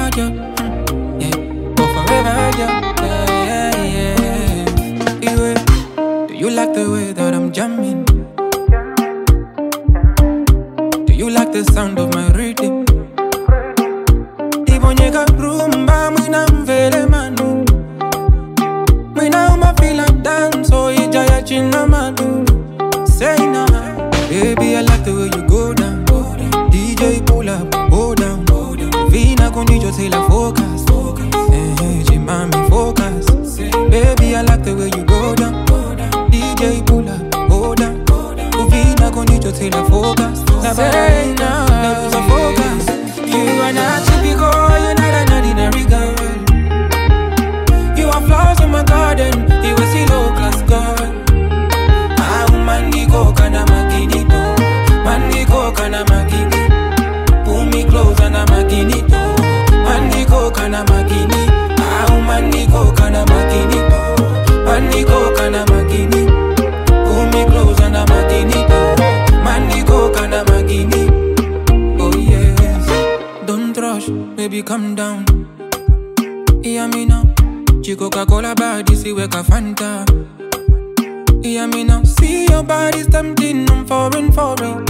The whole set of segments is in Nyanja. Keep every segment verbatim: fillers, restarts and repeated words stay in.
without you. Mm, yeah, go forever, yeah, yeah, yeah, yeah. You, do you like the way that I'm jamming? Do you like the sound of my rhythm? Ibonyeka rumba, mwina mvele manu. Mwina uma feel like dance, so ijaya china manu. Say nah, baby I like the way you go down. D J pull up, go down. Vina condicio say la focus. Eh, hey, mami focus. Baby I like the way you go down. D J pull up, go down. Vina condicio say la focus. Say nah, lose a focus. You are not typical, you're not an ordinary girl. You have flaws in my garden, you will see low class girl. Ah, mandi coca na maginito, mandi coca na magini. Pull me close and I'm maginito, mandi coca na magini. Ah, mandi coca na maginito, mandi coca na magini. Pull me close and I'm maginito, mandi coca na magini. Oh yes, don't rush, baby calm down. Hear me now, Coca-Cola body, see weka Fanta. Hear me now, see your body's tempting, I'm foreign for it.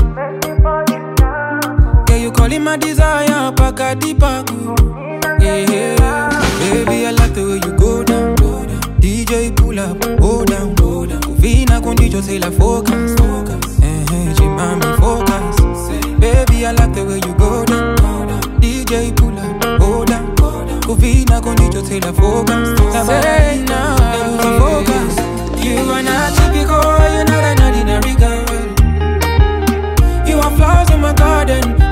Yeah, you calling my desire, Pakati Paku. Yeah, yeah, baby, I like the way you go down. D J pull up, go down. Vina condicio say la focus. Eh, hey, mami focus. Baby, I like the way you go down. D J pull up, go down. Vina condicio say la focus. Say now, lose the focus. You are not typical, you're not an ordinary girl. You have flaws in my garden,